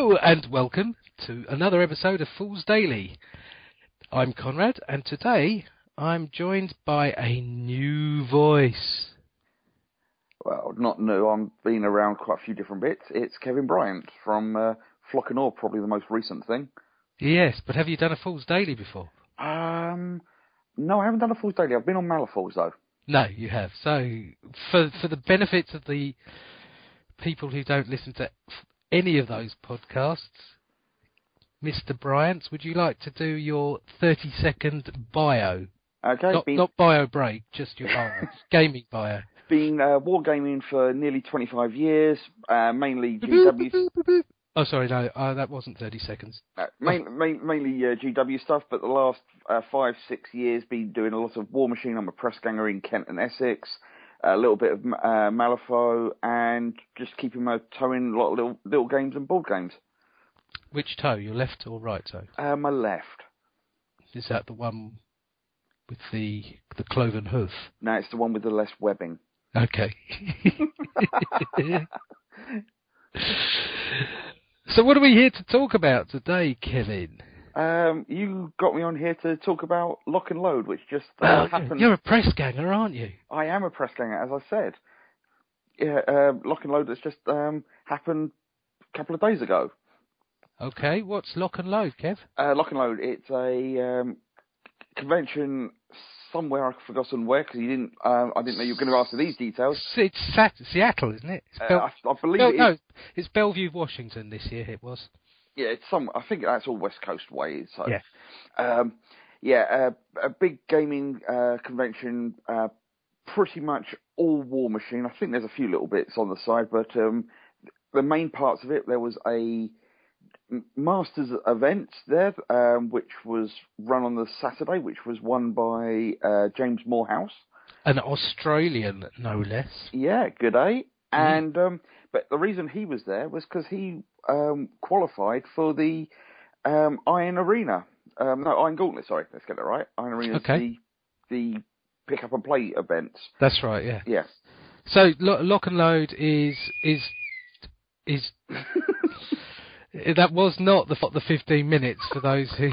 Hello and welcome to another episode of Fools Daily. I'm Conrad and today I'm joined by a new voice. Well, not new. I've been around quite a few different bits. It's Kevin Bryant from Flock and Orb, probably the most recent thing. Yes, but have you done a Fools Daily before? No, I haven't done a Fools Daily. I've been on Malifaux, though. No, you have. So, for the benefit of the people who don't listen to any of those podcasts, Mr. Bryant, would you like to do your 30-second bio? Okay. Not bio break, just your bio. Gaming bio. Been wargaming for nearly 25 years, mainly GW... Oh, sorry, no, that wasn't 30 seconds. Mainly GW stuff, but the last 5-6 years been doing a lot of War Machine. I'm a press ganger in Kent and Essex, a little bit of Malifaux, and just keeping my toe in a lot of little games and board games. Which toe, your left or right toe? My left. Is that the one with the cloven hoof? No, it's the one with the less webbing. Okay. So what are we here to talk about today, Kevin? You got me on here to talk about Lock and Load, which just happened. You're a press ganger, aren't you? I am a press ganger, as I said. Yeah, Lock and Load has just happened a couple of days ago. Okay, what's Lock and Load, Kev? Lock and Load, it's a convention somewhere, I've forgotten where, because I didn't know you were going to ask for these details. It's Seattle, isn't it? I believe it is. No, it's Bellevue, Washington this year, it was. Yeah, it's I think that's all West Coast way. So. Yeah. A big gaming convention, pretty much all War Machine. I think there's a few little bits on the side, but the main parts of it, there was a Masters event there, which was run on the Saturday, which was won by James Morehouse. An Australian, no less. Yeah, good day. And but the reason he was there was because he qualified for the Iron Gauntlet, sorry, let's get that right. Iron Arena's the pick up and play events. That's right, yeah. Yeah. So Lock and Load is that was not the 15 minutes for those who...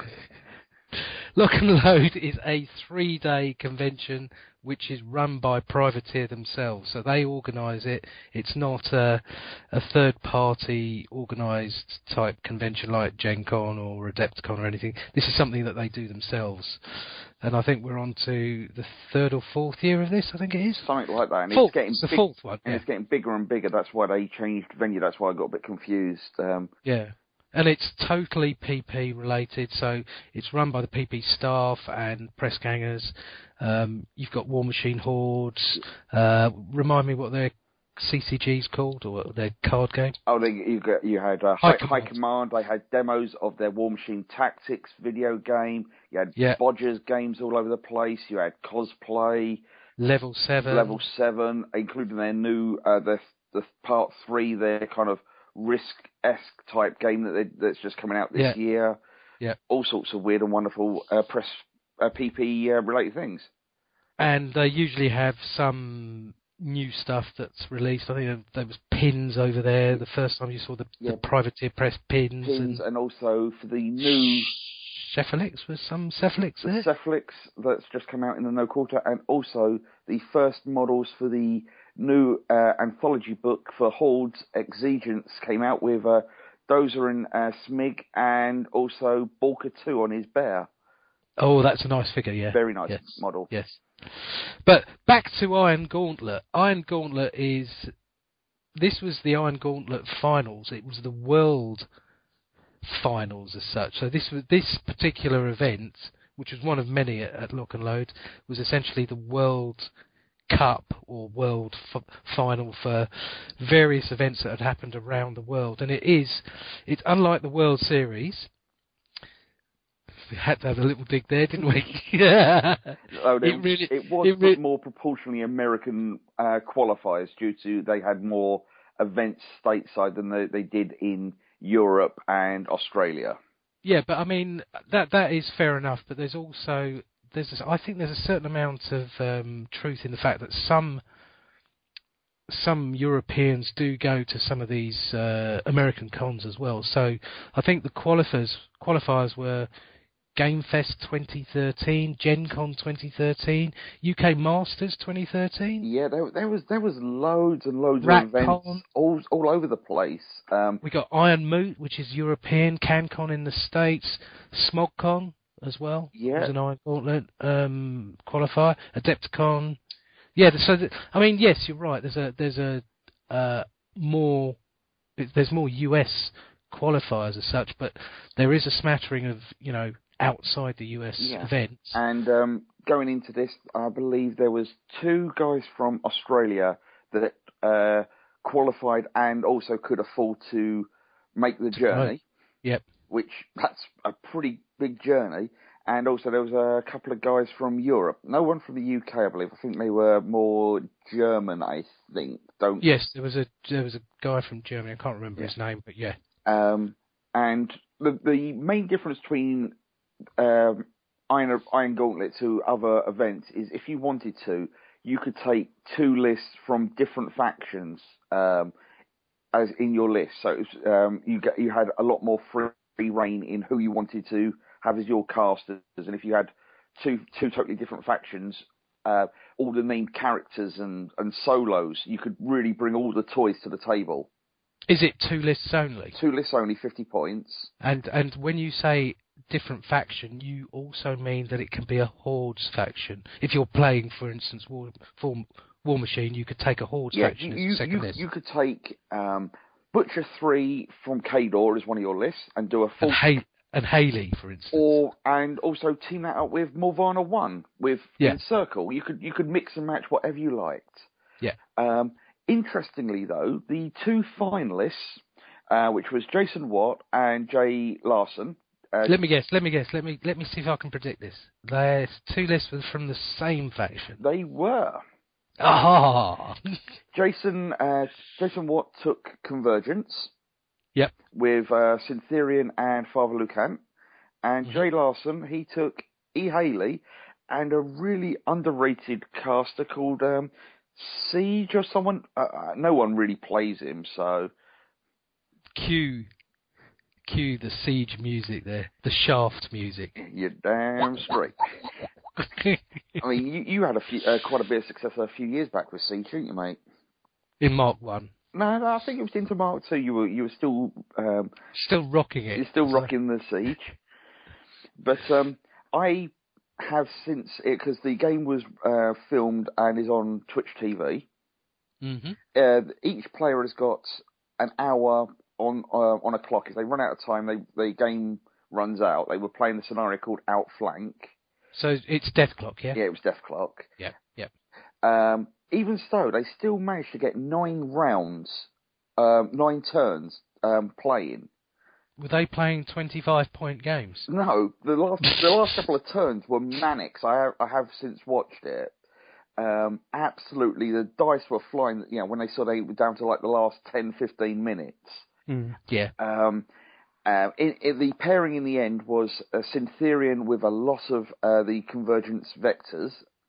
Lock and Load is a 3-day convention which is run by Privateer themselves. So they organise it. It's not a third-party organised type convention like Gen Con or Adepticon or anything. This is something that they do themselves. And I think we're on to the 3rd or 4th year of this, I think it is. Something like that. And it's the 4th one. And it's getting bigger and bigger. That's why they changed venue. That's why I got a bit confused. Yeah. And it's totally PP related, so it's run by the PP staff and press gangers. You've got War Machine Hordes. Remind me what their CCG's called, or their card game? Oh, you had High Command. They had demos of their War Machine Tactics video game. You had Bodgers games all over the place. You had cosplay. Level 7, including their new the Part 3, their kind of Risk-esque type game that's just coming out this year. Yeah. All sorts of weird and wonderful press PP related things. And they usually have some new stuff that's released. I think there was pins over there. The first time you saw the Privateer press pins. And also for the new... Cephalix, was some Cephalix there? Cephalix that's just come out in the No Quarter, and also the first models for the new anthology book for Hordes Exigence came out with Dozer and Smig, and also Balker 2 on his bear. Oh, that's a nice figure, yeah. Very nice model. Yes. But back to Iron Gauntlet. Iron Gauntlet this was the Iron Gauntlet finals. It was the world finals as such. So this particular event, which was one of many at Lock and Load, was essentially the World Cup or World Final for various events that had happened around the world. And it's unlike the World Series. We had to have a little dig there, didn't we? Yeah. It was more proportionally American qualifiers due to they had more events stateside than they did in Europe and Australia. Yeah, but I mean that is fair enough. But there's also I think there's a certain amount of truth in the fact that some some Europeans do go to some of these American cons as well. So I think the qualifiers were Game Fest 2013, Gen Con 2013, UK Masters 2013. Yeah, there was loads and loads Rat of events Con. all over the place. We got Iron Moot, which is European, CanCon in the States, SmogCon as well. Yeah. There's an Iron Gauntlet qualifier, Adepticon. Yeah, so I mean, yes, you're right. There's more US qualifiers as such, but there is a smattering of outside the US events. And going into this, I believe there was 2 guys from Australia that qualified and also could afford to make the journey. Right. Yep. Which that's a pretty big journey. And also there was a couple of guys from Europe. No one from the UK, I believe. I think they were more German, I think. Yes, there was a guy from Germany. I can't remember his name, but yeah. And the main difference between Iron Gauntlet to other events is if you wanted to, you could take 2 lists from different factions as in your list. So you had a lot more free reign in who you wanted to have as your casters, and if you had two totally different factions, all the named characters and solos, you could really bring all the toys to the table. Is it 2 lists only? 2 lists only, 50 points. And when you say different faction, you also mean that it can be a Hordes faction. If you're playing, for instance, War Machine, you could take a Hordes faction as a second list. You could take Butcher 3 from Khador as one of your lists and do a full... And Haley, for instance. And also team that up with Morvana 1 with Encircle. You could mix and match whatever you liked. Yeah. Interestingly, though, the 2 finalists, which was Jason Watt and Jay Larson. Let me guess. Let me see if I can predict this. There's 2 lists from the same faction. They were. Ah. Jason Watt took Convergence. Yep. With Syntherian and Father Lucan. And Jay Larson, he took E. Haley and a really underrated caster called Siege or someone. No one really plays him, so. Cue the Siege music there, the Shaft music. You're damn straight. I mean, you had quite a bit of success a few years back with Siege, didn't you, mate? In Mark 1. No, I think it was into Mark 2. You were still still rocking it. You're still rocking the Siege. But I have since because the game was filmed and is on Twitch TV. Mm-hmm. Each player has got an hour on a clock. If they run out of time, the game runs out. They were playing the scenario called Outflank. So it's Death Clock, yeah? Yeah, it was Death Clock. Yeah. Even so, they still managed to get 9 rounds, 9 turns playing. Were they playing 25-point games? No, the last couple of turns were manic. I have since watched it. Absolutely, the dice were flying. When they saw they were down to like the last 10-15 minutes. Yeah. The pairing in the end was a Syntherian with a lot of the Convergence vectors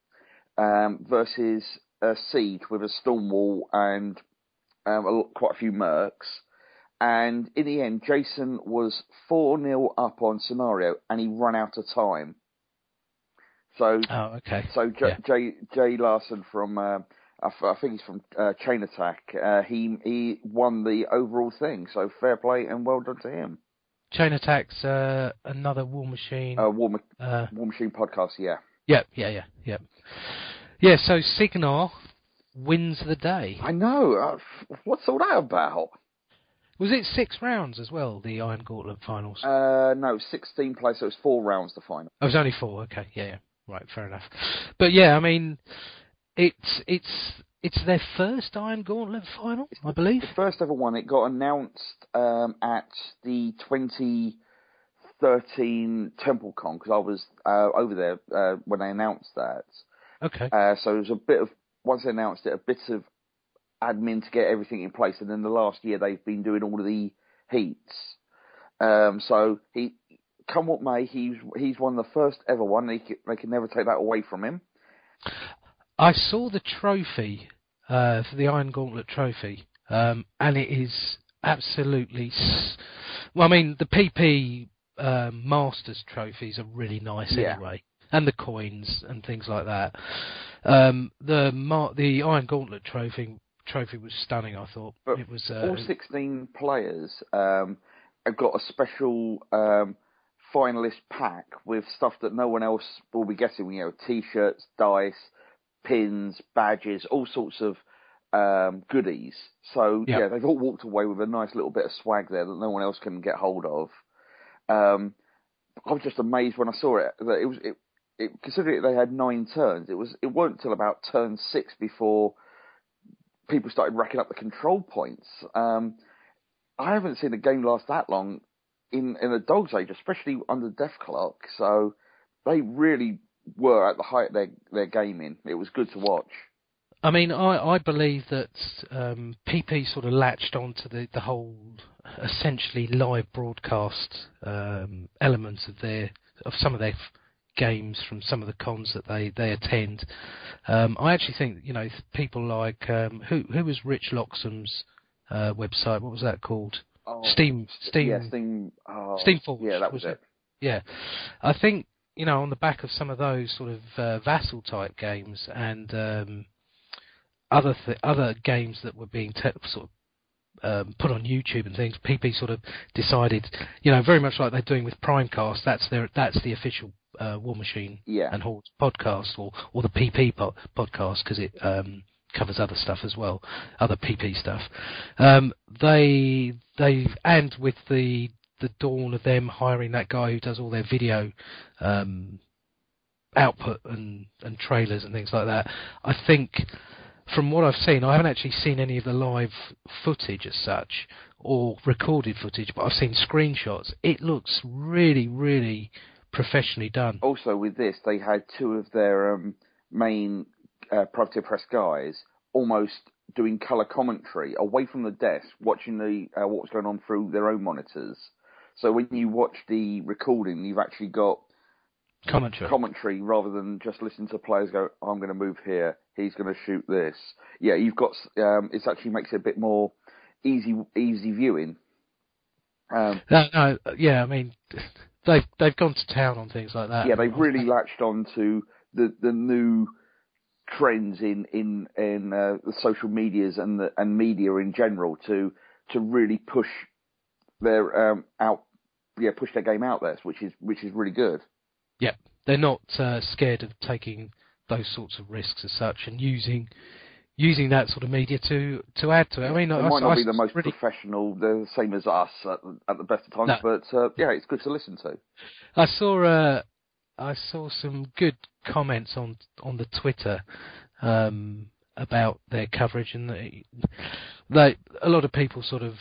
versus a Siege with a Stormwall and quite a few Mercs. And in the end, Jason was 4-0 up on scenario, and he ran out of time. So, okay. So Jay Larson from, I think he's from Chain Attack. He won the overall thing. So fair play and well done to him. Chain Attack's another War Machine. War Machine podcast, yeah. Yep. Yeah. So Signar wins the day. I know. What's all that about? Was it 6 rounds as well, the Iron Gauntlet finals? No, 16 players, so it was 4 rounds to final. Oh, it was only 4, okay, yeah. Right, fair enough. But yeah, I mean, it's their first Iron Gauntlet final, I believe? The first ever one. It got announced at the 2013 TempleCon, because I was over there when they announced that. Okay. So it was once they announced it, a bit of admin to get everything in place, and then the last year they've been doing all of the heats. So come what may, he's won the first ever one. They can never take that away from him. I saw the trophy for the Iron Gauntlet trophy, and it is absolutely. Well, I mean, the PP Masters trophies are really nice anyway, and the coins and things like that. The Iron Gauntlet trophy was stunning. I thought but it was. All 16 players have got a special finalist pack with stuff that no one else will be getting. You know, T-shirts, dice, pins, badges, all sorts of goodies. So yeah, they've all walked away with a nice little bit of swag there that no one else can get hold of. I was just amazed when I saw it that considering they had 9 turns, it weren't until about turn 6 before people started racking up the control points. I haven't seen a game last that long in a dog's age, especially under Dethklok. So they really were at the height of their gaming. It was good to watch. I mean, I believe that PP sort of latched onto the whole essentially live broadcast elements of some of their games from some of the cons that they attend. I actually think, you know, people like who was Rich Loxham's website? What was that called? Steam. Yeah, Steam. Steamforge. Yeah, that was it. Yeah, I think, you know, on the back of some of those sort of Vassal type games and other games that were being put on YouTube and things, PP sort of decided, you know, very much like they're doing with Primecast. That's the official War Machine and Horde podcast, or the PP podcast, because it covers other stuff as well, other PP stuff. They and with the dawn of them hiring that guy who does all their video output and trailers and things like that, I think, from what I've seen, I haven't actually seen any of the live footage as such, or recorded footage, but I've seen screenshots. It looks really, really professionally done. Also, with this, they had 2 of their main Privateer Press guys almost doing colour commentary away from the desk, watching what was going on through their own monitors. So when you watch the recording, you've actually got commentary rather than just listening to players go, I'm going to move here, he's going to shoot this. Yeah, you've got it actually makes it a bit more easy viewing. Yeah, I mean, they've gone to town on things like that. Yeah, they've really latched on to the new trends in the social medias and media in general to really push their push their game out there, which is really good. Yeah, they're not scared of taking those sorts of risks as such, and using that sort of media to add to it. I mean, they might not be the most professional, they're the same as us at the best of times, but yeah, it's good to listen to. I saw some good comments on the Twitter about their coverage, and a lot of people sort of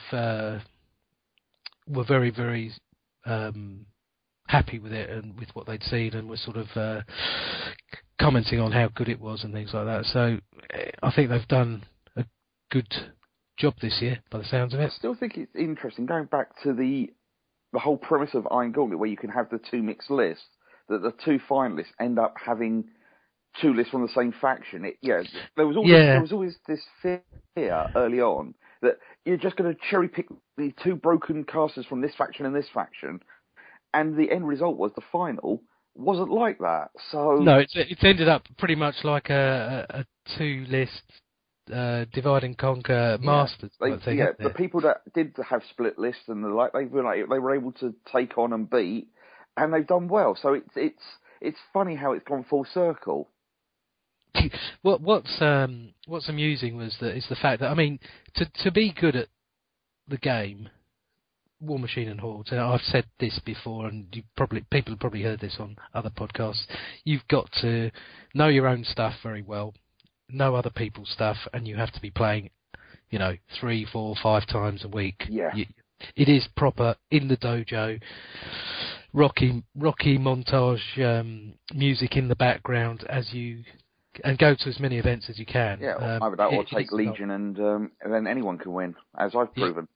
were very, very happy with it and with what they'd seen, and were sort of commenting on how good it was and things like that. So I think they've done a good job this year, by the sounds of it. I still think it's interesting, going back to the whole premise of Iron Gauntlet, where you can have the 2 mixed lists, that the 2 finalists end up having 2 lists from the same faction. There was always this fear early on that you're just going to cherry pick the 2 broken casters from this faction and this faction, and the end result was the final wasn't like that. So no, it's ended up pretty much like a 2 list divide and conquer masters. The people that did have split lists and the like, they were able to take on and beat, and they've done well. So it's funny how it's gone full circle. What's amusing is the fact that, I mean, to be good at the game, War Machine and Horde, and I've said this before, and people have probably heard this on other podcasts, you've got to know your own stuff very well, know other people's stuff, and you have to be playing, 3, 4, 5 times a week. Yeah. It is proper in the dojo, Rocky montage music in the background and go to as many events as you can. Yeah, either that or take Legion, and then anyone can win, as I've proven.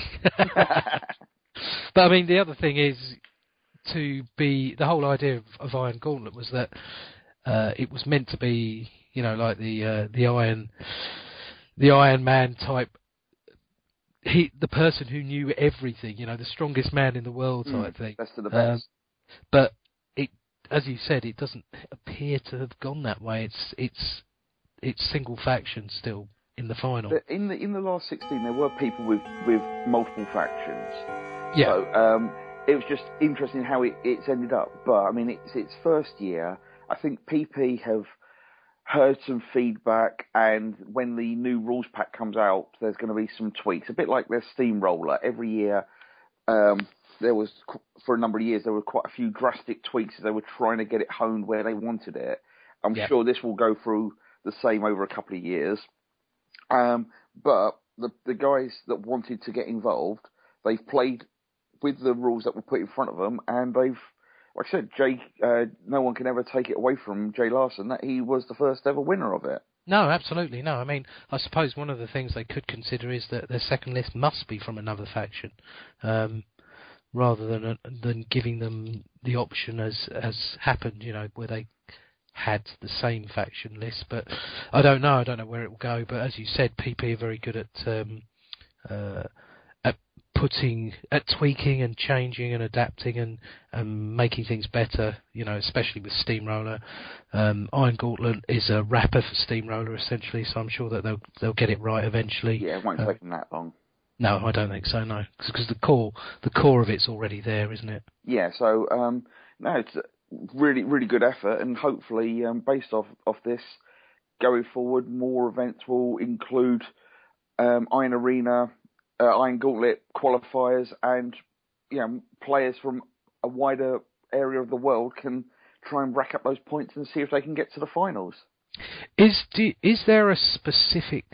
But I mean, the other thing is the whole idea of Iron Gauntlet was that it was meant to be, like the Iron the Iron Man type. The person who knew everything, the strongest man in the world type thing. Best of the best. But it, as you said, it doesn't appear to have gone that way. It's single faction still in the final. In the last 16, there were people with multiple factions. Yeah. So it was just interesting how it's ended up. But I mean, it's its first year. I think PP have heard some feedback, and when the new rules pack comes out, there's going to be some tweaks. A bit like their Steamroller. Every year, there was, for a number of years, there were quite a few drastic tweaks as they were trying to get it honed where they wanted it. I'm sure this will go through the same over a couple of years. But the guys that wanted to get involved, they've played with the rules that were put in front of them, and they've, like I said, no one can ever take it away from Jay Larson that he was the first ever winner of it. No, absolutely no. I mean, I suppose one of the things they could consider is that their second list must be from another faction, rather than giving them the option as happened, where they had the same faction list. But I don't know where it will go. But as you said, PP are very good at tweaking and changing and adapting and making things better, especially with Steamroller. Iron Gauntlet is a wrapper for Steamroller, essentially, so I'm sure that they'll get it right eventually. Yeah, it won't take them that long. No, I don't think so, no. Because the core of it's already there, isn't it? Yeah, so, no, it's a really, really good effort, and hopefully, based off this, going forward, more events will include Iron Arena, Iron Gauntlet qualifiers, and players from a wider area of the world can try and rack up those points and see if they can get to the finals. Is there a specific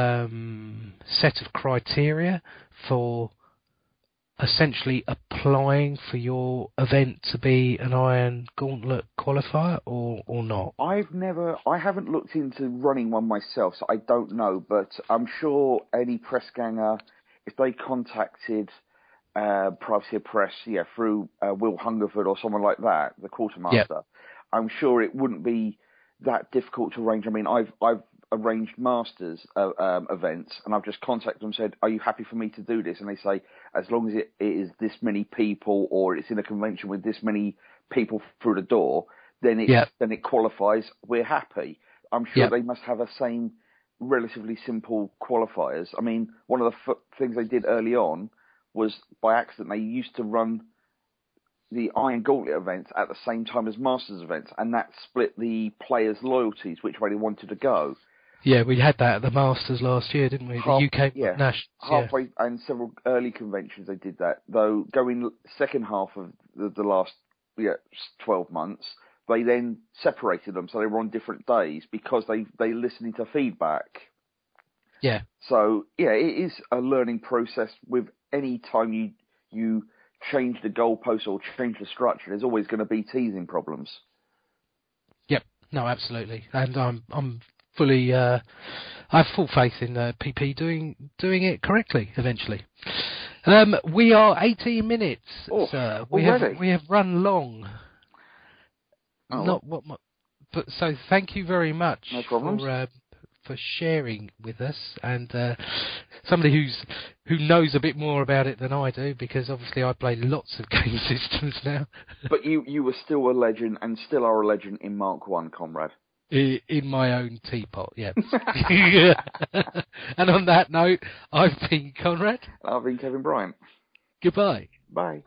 set of criteria for essentially applying for your event to be an Iron Gauntlet qualifier, or not? I haven't looked into running one myself, so I don't know, but I'm sure any press ganger, if they contacted Privacy Press, through Will Hungerford or someone like that, the quartermaster, I'm sure it wouldn't be that difficult to arrange. I mean, I've arranged Masters events, and I've just contacted them and said, are you happy for me to do this? And they say, as long as it is this many people, or it's in a convention with this many people through the door, then it qualifies, we're happy. I'm sure they must have the same relatively simple qualifiers. I mean, one of the things they did early on was, by accident, they used to run the Iron Gauntlet events at the same time as Masters events, and that split the players' loyalties, which way they wanted to go. Yeah, we had that at the Masters last year, didn't we? The UK Nationals. Halfway, and several early conventions they did that. Though going second half of the last 12 months, they then separated them, so they were on different days because they listening to feedback. Yeah. So it is a learning process. With any time you change the goalposts or change the structure, there's always going to be teasing problems. Yep. No, absolutely. And I'm fully, I have full faith in PP doing it correctly eventually. We are 18 minutes, sir. We have run long. Oh. But so thank you very much. No problems. For sharing with us, and somebody who knows a bit more about it than I do, because obviously I play lots of game systems now. But you were still a legend, and still are a legend in Mark 1, comrade. In my own teapot, yes. And on that note, I've been Conrad. I've been Kevin Bryant. Goodbye. Bye.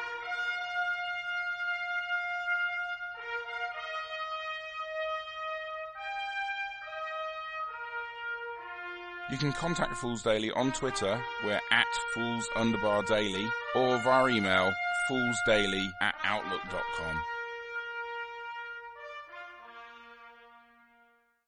You can contact Fools Daily on Twitter, we're @Fools_Daily, or via email, foolsdaily@outlook.com.